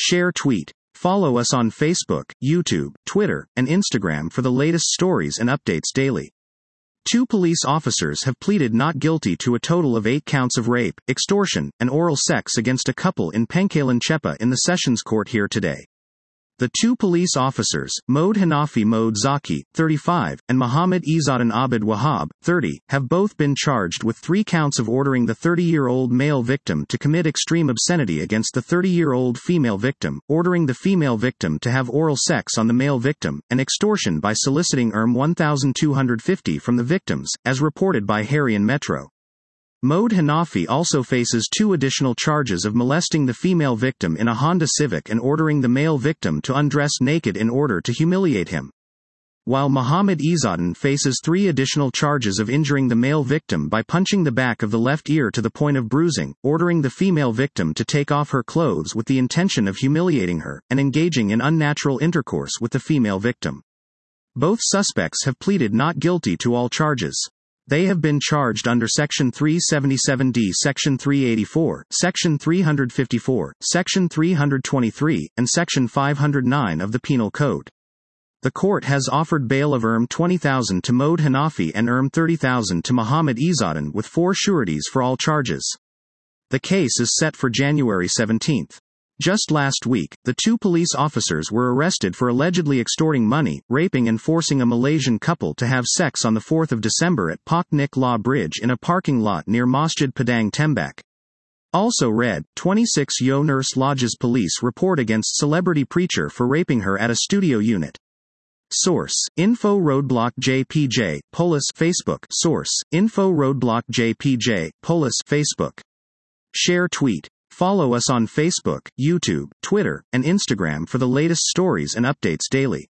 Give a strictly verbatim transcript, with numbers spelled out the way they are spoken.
Share tweet. Follow us on Facebook, YouTube, Twitter, and Instagram for the latest stories and updates daily. Two police officers have pleaded not guilty to a total of eight counts of rape, extortion, and oral sex against a couple in Pangkalan Chepa in the Sessions Court here today. The two police officers, Mohd Hanafi Mohd Zaki, thirty-five, and Muhammad Izzuddin Abid Wahab, thirty, have both been charged with three counts of ordering the thirty-year-old male victim to commit extreme obscenity against the thirty-year-old female victim, ordering the female victim to have oral sex on the male victim, and extortion by soliciting one thousand two hundred fifty from the victims, as reported by Harian Metro. Mohd Hanafi also faces two additional charges of molesting the female victim in a Honda Civic and ordering the male victim to undress naked in order to humiliate him. While Muhammad Izzuddin faces three additional charges of injuring the male victim by punching the back of the left ear to the point of bruising, ordering the female victim to take off her clothes with the intention of humiliating her, and engaging in unnatural intercourse with the female victim. Both suspects have pleaded not guilty to all charges. They have been charged under Section three seventy-seven D, Section three eighty-four, Section three fifty-four, Section three twenty-three, and Section five oh nine of the Penal Code. The court has offered bail of twenty thousand to Mohd Hanafi and thirty thousand to Muhammad Izzuddin with four sureties for all charges. The case is set for January seventeenth. Just last week, the two police officers were arrested for allegedly extorting money, raping and forcing a Malaysian couple to have sex on the fourth of December at Pak Nik Law Bridge in a parking lot near Masjid Padang Tembak. Also read, twenty-six Yo Nurse Lodges police report against celebrity preacher for raping her at a studio unit. Source, Info Roadblock J P J, Polis Facebook. Source, Info Roadblock J P J, Polis Facebook. Share tweet. Follow us on Facebook, YouTube, Twitter, and Instagram for the latest stories and updates daily.